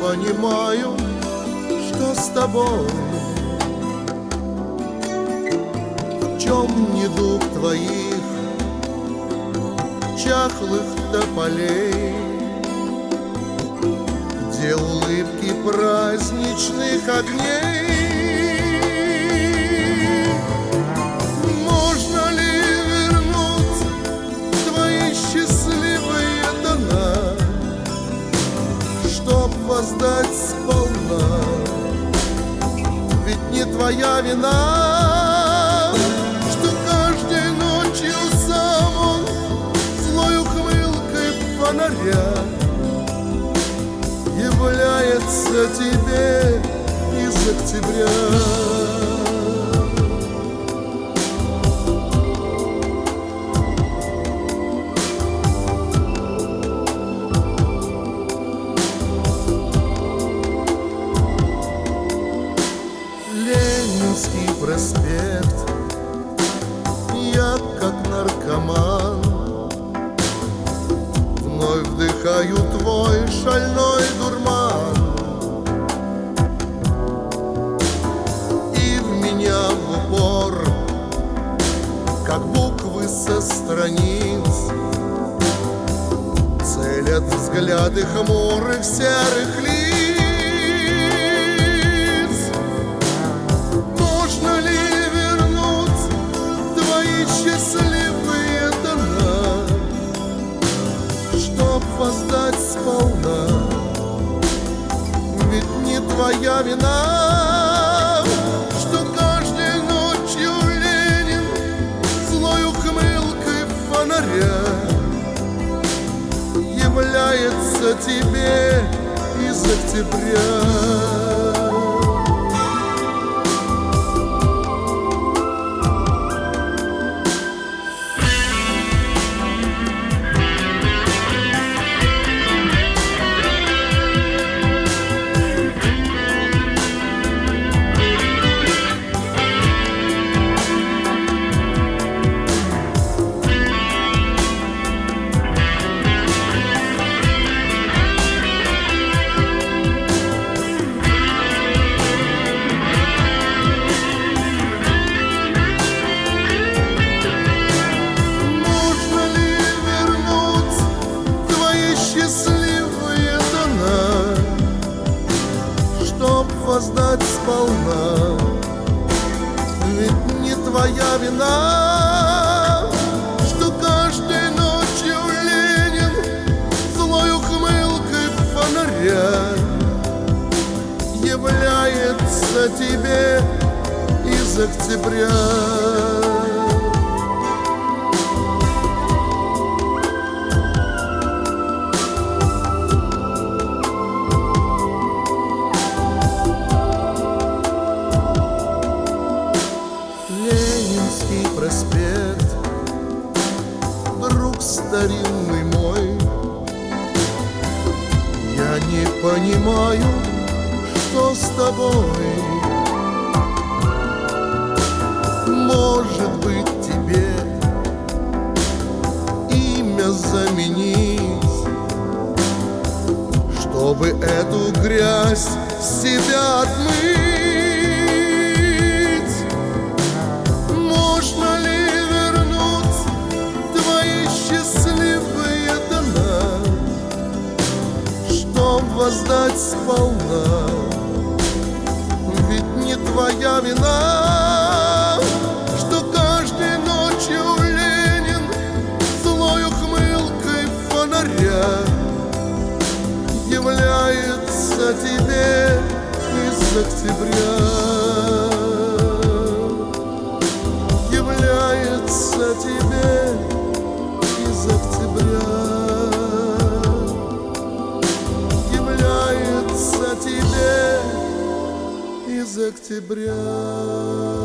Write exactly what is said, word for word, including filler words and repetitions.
понимаю, что с тобой. В чем недуг твоих чахлых тополей, где улыбки праздничных огней? Можно ли вернуть твои счастливые тона, чтоб воздать сполна? Ведь не твоя вина, что каждой ночью сам он злой ухмылкой фонаря является тебе из октября. Ленинский проспект, я как наркоман вновь вдыхаю твой шальной дурман, и в меня в упор, как буквы со страниц, целят взгляды хмурых серых лиц. Можно ли вернуть твои счастливые тона, чтоб воздать сполна? Ведь не твоя вина, что каждой ночью Ленин злой ухмылкой фонаря является тебе из октября. Воздать сполна, ведь не твоя вина, что каждой ночью Ленин злой ухмылкой фонаря является тебе из октября. Ленинский проспект, друг старинный мой, я не понимаю, что с тобой. Может быть, тебе имя заменить, чтобы эту грязь с себя отмыть? Можно ли вернуть твои счастливые тона, чтоб воздать сполна? Ведь не твоя вина, что каждой ночью Ленин злой ухмылкой фонаря является тебе из октября. Является тебе из октября. Является тебе из октября.